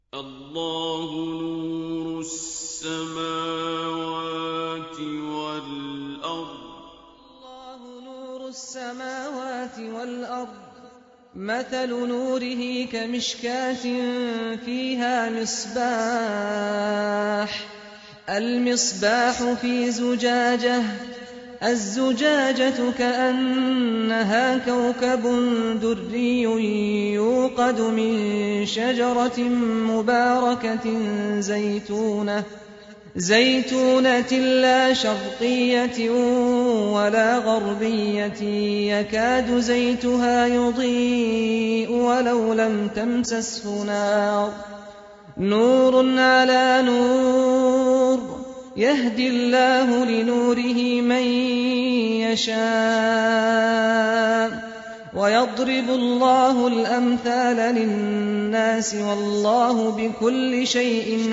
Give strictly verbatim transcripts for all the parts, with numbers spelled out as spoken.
الله نور السماوات والأرض الله نور السماوات والأرض مثل نوره كمشكاة فيها مصباح المصباح في زجاجة الزجاجة كأنها كوكب دري يوقد من شجرة مباركة زيتونة زيتونة لا شرقية ولا غربية يكاد زيتها يضيء ولو لم تمسسه نار نور على نور يهدي الله لنوره من يشاء ويضرب الله الأمثال للناس والله بكل شيء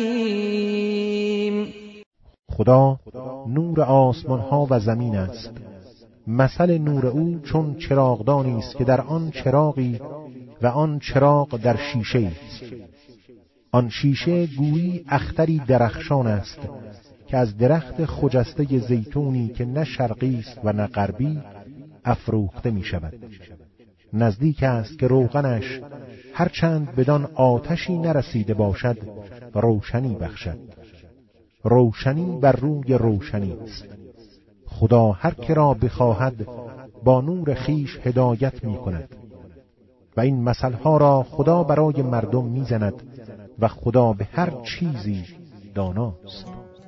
عليم. خدا نور آسمان ها و زمین است. مثل نور او چون چراغدانی است که در آن چراغی و آن چراغ در شیشه است. آن شیشه گویی اختری درخشان است که از درخت خجسته زیتونی که نه شرقی است و نه غربی افروخته می شود. نزدیک است که روغنش هرچند بدان آتشی نرسیده باشد روشنی بخشد. روشنی بر روی روشنی است. خدا هر که را بخواهد با نور خیش هدایت می کند و این مثلها را خدا برای مردم می زند و خدا به هر چیزی داناست.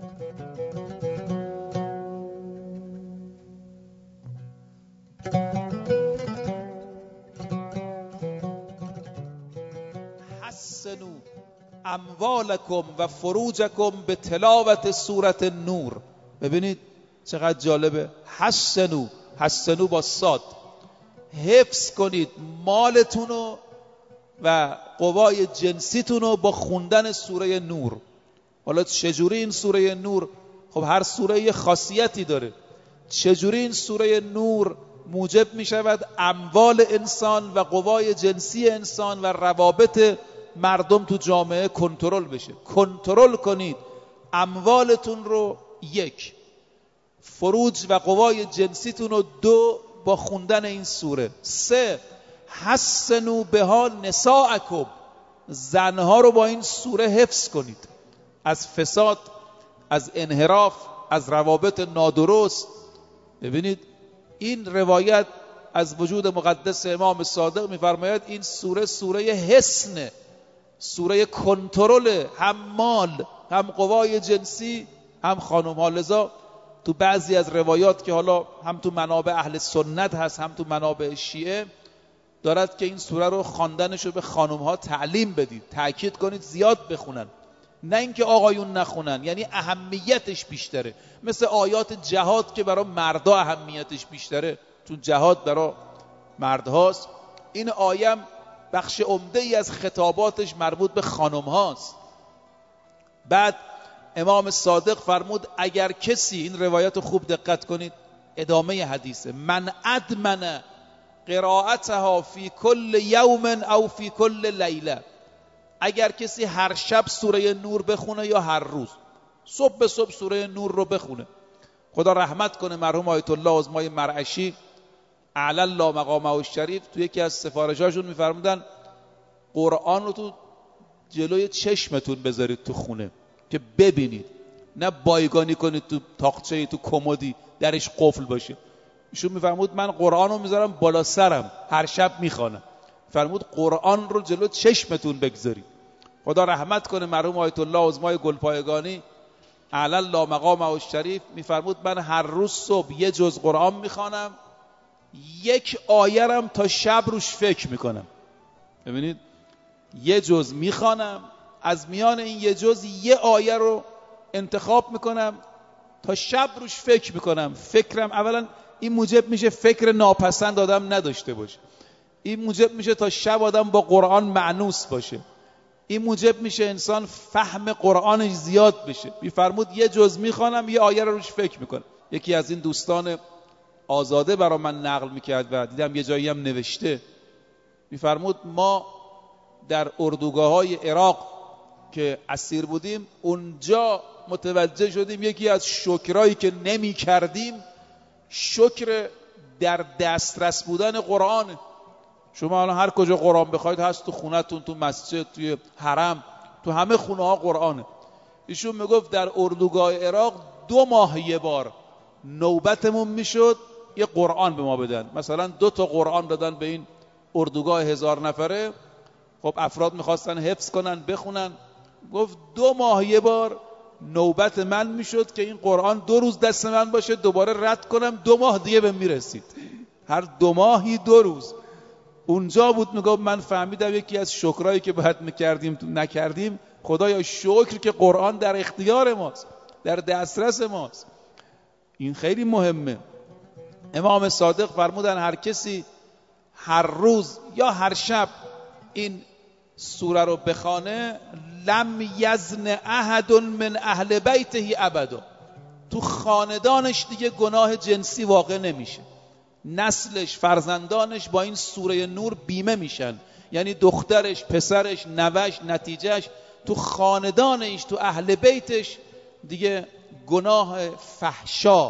حسنوا اموالکم و فروجکم به تلاوت سورت نور. ببینید چقدر جالبه. حسنوا، حسنوا با صاد، حفظ کنید مالتونو و قوای جنسیتونو با خوندن سوره نور. حالا چجوری این سوره نور؟ خب هر سوره یه خاصیتی داره. چجوری این سوره نور موجب می شود اموال انسان و قوای جنسی انسان و روابط مردم تو جامعه کنترل بشه؟ کنترل کنید اموالتون رو، یک، فروج و قوای جنسیتون رو، دو، با خوندن این سوره، سه، حسنوا بها نساءکم، زنها رو با این سوره حفظ کنید از فساد، از انحراف، از روابط نادرست. ببینید این روایت از وجود مقدس امام صادق می‌فرماید این سوره سوره حسن، سوره کنترل، هم مال، هم قوای جنسی، هم خانم ها. لذا تو بعضی از روایات که حالا هم تو منابع اهل سنت هست هم تو منابع شیعه دارد که این سوره رو خواندنش رو به خانم ها تعلیم بدید، تأکید کنید زیاد بخونن، نه اینکه آقایون نخونن. یعنی اهمیتش بیشتره، مثل آیات جهاد که برای مردا اهمیتش بیشتره چون جهاد برای مردهاست. این آیه بخش عمده ای از خطاباتش مربوط به خانم هاست. بعد امام صادق فرمود اگر کسی، این روایت خوب دقت کنید، ادامه حدیثه، من ادمن قرائتها فی کل یوم او فی کل لیله، اگر کسی هر شب سوره نور بخونه یا هر روز صبح به صبح سوره نور رو بخونه. خدا رحمت کنه مرحوم آیت الله عظمای مرعشی اعلی الله مقامه الشریف تو یکی از سفارشاشون میفرمودن قرآن رو تو جلوی چشمتون بذارید تو خونه که ببینید، نه بایگانی کنید تو تاقچه، تو کمدی درش قفل باشه. ایشون میفرمود من قرآن رو میذارم بالا سرم هر شب میخوانم. فرمود قرآن رو جلو چشمتون بگذارید. خدا رحمت کنه مرحوم آیت الله عظمای گلپایگانی اعلی الله مقامه الشریف میفرمود من هر روز صبح یه جز قرآن میخوانم، یک آیرم تا شب روش فکر میکنم. ببینید یه جز میخوانم، از میان این یه جز یه آیه رو انتخاب میکنم تا شب روش فکر میکنم. فکرم اولا این موجب میشه فکر ناپسند آدم نداشته باشه، این موجب میشه تا شب آدم با قرآن معنوس باشه، این موجب میشه انسان فهم قرآنش زیاد بشه. میفرمود یه جز میخوانم یه آیه رو روش فکر میکنم. یکی از این دوستان آزاده برای من نقل میکرد و دیدم یه جایی هم نوشته، میفرمود ما در اردوگاه های عراق که اسیر بودیم اونجا متوجه شدیم یکی از شکرایی که نمی کردیم شکر در دسترس بودن قرآن. شما الان هر کجا قرآن بخواید هست، تو خونتون، تو مسجد، توی حرم، تو همه خونه ها قرآنه. ایشون میگفت در اردوگاه عراق دو ماه یه بار نوبتمون میشد یه قرآن به ما بدن. مثلا دو تا قرآن دادن به این اردوگاه هزار نفره. خب افراد میخواستن حفظ کنن بخونن. گفت دو ماه یه بار نوبت من میشد که این قرآن دو روز دست من باشه دوباره رد کنم، دو ماه دیگه به میرسید. هر دو ماهی دو روز. اونجا بود میگفت من فهمیدم یکی از شکرایی که باید میکردیم نکردیم. خدایا شکر که قرآن در اختیار ماست، در دسترس ماست. این خیلی مهمه. امام صادق فرمودن هر کسی هر روز یا هر شب این سوره رو بخونه لم یزن احد من اهل بیته ابدا، تو خاندانش دیگه گناه جنسی واقع نمیشه. نسلش، فرزندانش با این سوره نور بیمه میشن. یعنی دخترش، پسرش، نوش، نتیجهش، تو خاندانش، تو اهل بیتش دیگه گناه فحشا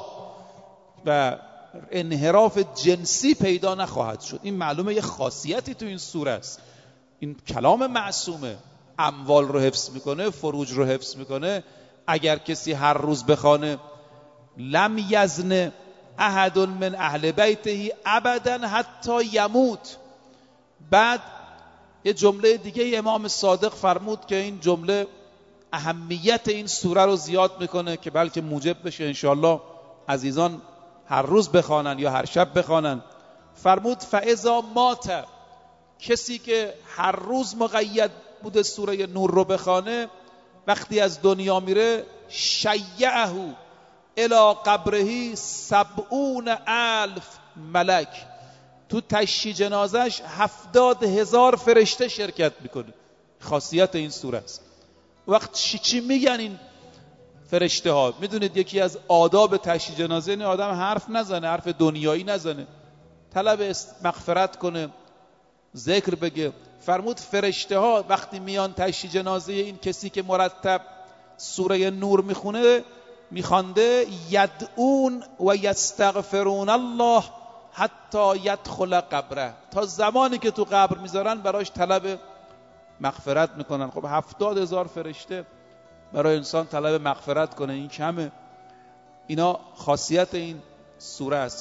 و انحراف جنسی پیدا نخواهد شد. این معلومه یه خاصیتی تو این سوره است. این کلام معصومه، اموال رو حفظ میکنه، فروج رو حفظ میکنه. اگر کسی هر روز بخونه لم یزن احد من اهل بیته ابدا حتی یموت. بعد یه جمله دیگه امام صادق فرمود که این جمله اهمیت این سوره رو زیاد میکنه که بلکه موجب بشه انشاءالله عزیزان هر روز بخوانن یا هر شب بخوانن. فرمود فاذا مات، کسی که هر روز مقید بوده سوره نور رو بخوانه وقتی از دنیا میره شیعه الی قبره سبعون الف ملک، تو تشییع جنازش هفتاد هزار فرشته شرکت میکنه. خاصیت این سوره است. وقت چی میگن این فرشته ها؟ میدونید یکی از آداب تشییع جنازه این آدم حرف نزنه، حرف دنیایی نزنه، طلب مغفرت کنه، ذکر بگه. فرمود فرشته ها وقتی میان تشییع جنازه این کسی که مرتب سوره نور میخونه میخوانده یدعون و یستغفرون الله حتی یدخل قبره، تا زمانی که تو قبر میذارن براش طلب مغفرت میکنن. خب هفتاد هزار فرشته برای انسان طلب مغفرت کنه این کمه؟ اینا خاصیت این سوره است.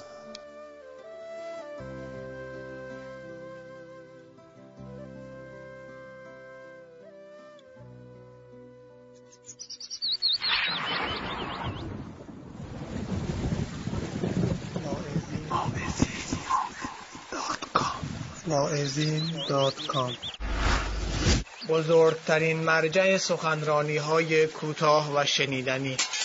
واعظین دات کام بزرگترین مرجع سخنرانی های کوتاه و شنیدنی.